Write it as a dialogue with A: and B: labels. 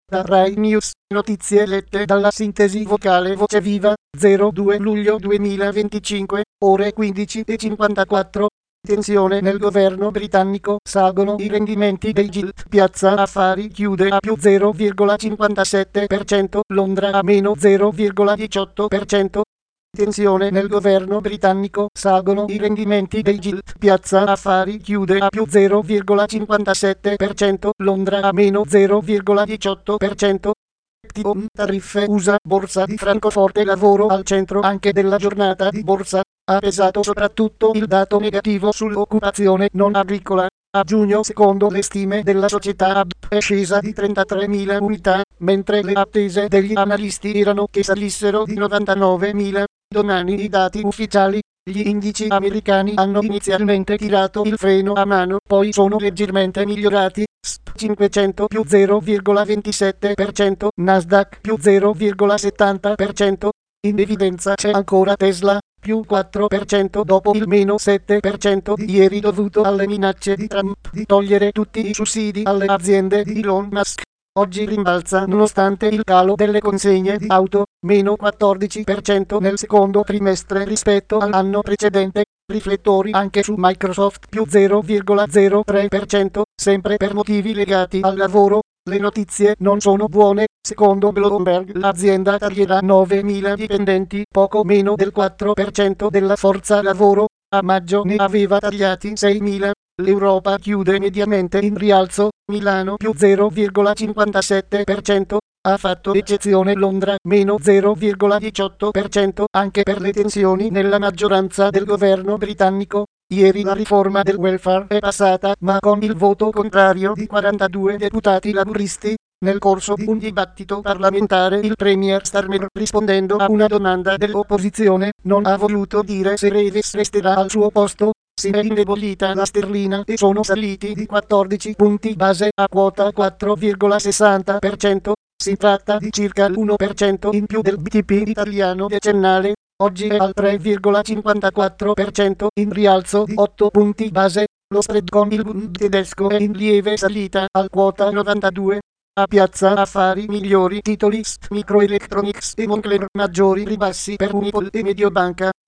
A: Da Rai News, notizie lette dalla sintesi vocale Voce Viva, 02 luglio 2025, ore 15:54. Tensione nel governo britannico, salgono i rendimenti dei gilt, Piazza Affari chiude a più 0,57%, Londra a meno 0,18%. Tensione nel governo britannico, salgono i rendimenti dei gilt, Piazza Affari chiude a più 0,57%, Londra a meno 0,18%. Tariffe USA, borsa di Francoforte, lavoro al centro anche della giornata di borsa. Ha pesato soprattutto il dato negativo sull'occupazione non agricola. A giugno, secondo le stime della società ABP, è scesa di 33.000 unità, mentre le attese degli analisti erano che salissero di 99.000. Domani i dati ufficiali. Gli indici americani hanno inizialmente tirato il freno a mano, poi sono leggermente migliorati. SP 500 più 0,27%, Nasdaq più 0,70%. In evidenza c'è ancora Tesla, più 4% dopo il meno 7% di ieri dovuto alle minacce di Trump di togliere tutti i sussidi alle aziende di Elon Musk. Oggi rimbalza nonostante il calo delle consegne di auto, meno 14% nel secondo trimestre rispetto all'anno precedente. Riflettori anche su Microsoft, più 0,03%, sempre per motivi legati al lavoro. Le notizie non sono buone. Secondo Bloomberg l'azienda taglierà 9.000 dipendenti, poco meno del 4% della forza lavoro. A maggio ne aveva tagliati 6.000. L'Europa chiude mediamente in rialzo, Milano più 0,57%, ha fatto eccezione Londra, meno 0,18%, anche per le tensioni nella maggioranza del governo britannico. Ieri la riforma del welfare è passata, ma con il voto contrario di 42 deputati laburisti. Nel corso di un dibattito parlamentare il premier Starmer, rispondendo a una domanda dell'opposizione, non ha voluto dire se Reves resterà al suo posto. Si è indebolita la sterlina e sono saliti di 14 punti base a quota 4,60%. Si tratta di circa l'1% in più del BTP italiano decennale. Oggi è al 3,54%, in rialzo di 8 punti base. Lo spread con il Bund tedesco è in lieve salita al quota 92. A Piazza Affari migliori titoli ST Microelectronics e Moncler, maggiori ribassi per Unipol e Mediobanca.